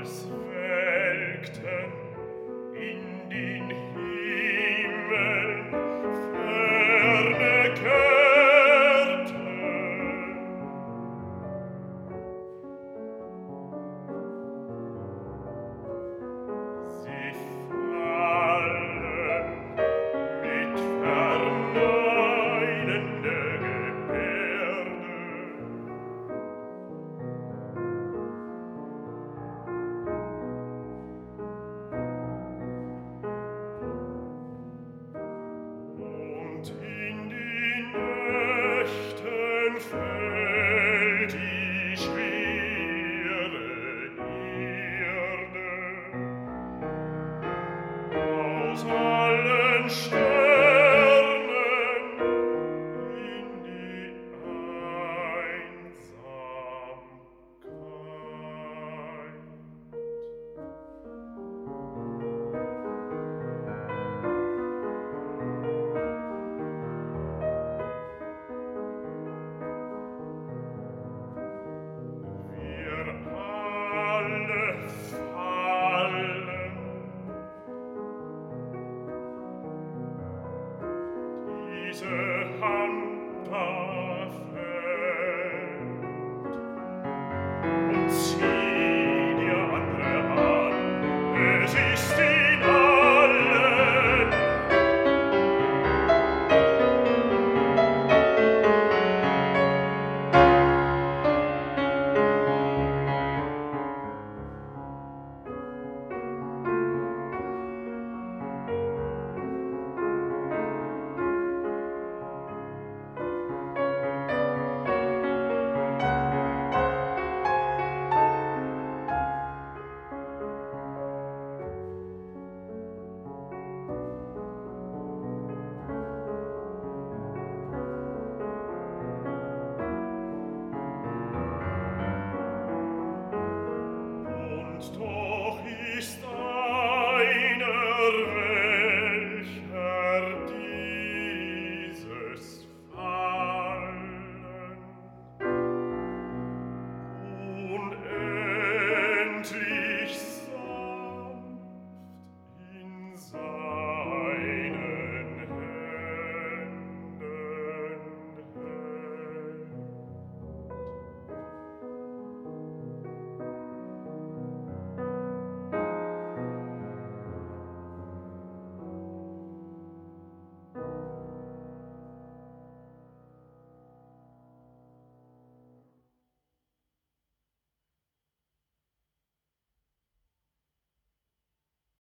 als welkten in den Himmel ferne kehrten. Sie fallen mit verneinender Gebärde. Und in die Nächten fällt die schwere Erde. Aus allen Sternen in die Einsamkeit. Wir alle fallen, diese Hand da fällt, und zieh dir andere an, es ist in allen. Und doch ist einer, welcher dieses Fallen unendlich